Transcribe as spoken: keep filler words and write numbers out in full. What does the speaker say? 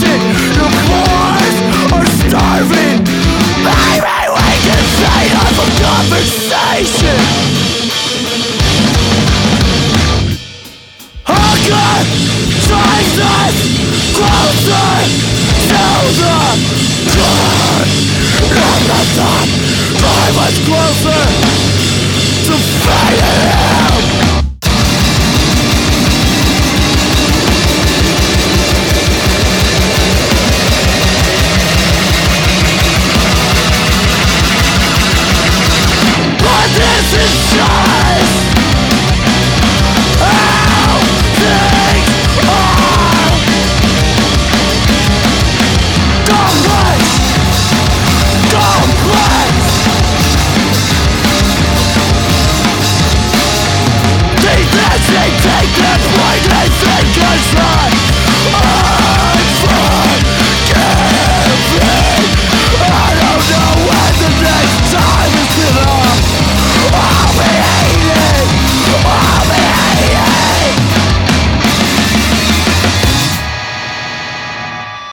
station. Your boys are starving. Maybe we can trade off a conversation. Hunger drives us closer to the core. Let the thought drive us closer to fading out.